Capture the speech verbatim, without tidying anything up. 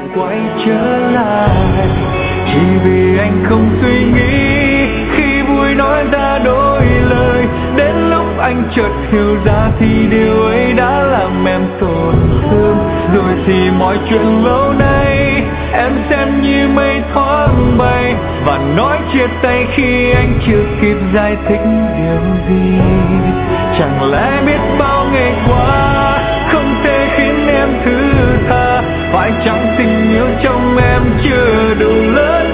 quay trở lại. Chỉ vì anh không suy nghĩ khi vui nói ra đôi lời, đến lúc anh chợt hiểu ra thì điều ấy đã làm em tổn thương. Rồi thì mọi chuyện lâu nay em xem như mây thoáng bay, và nói chia tay khi anh chưa kịp giải thích điều gì. Chẳng lẽ biết bao ngày qua không thể khiến em thứ tha, phải chăng tình yêu trong em chưa đủ lớn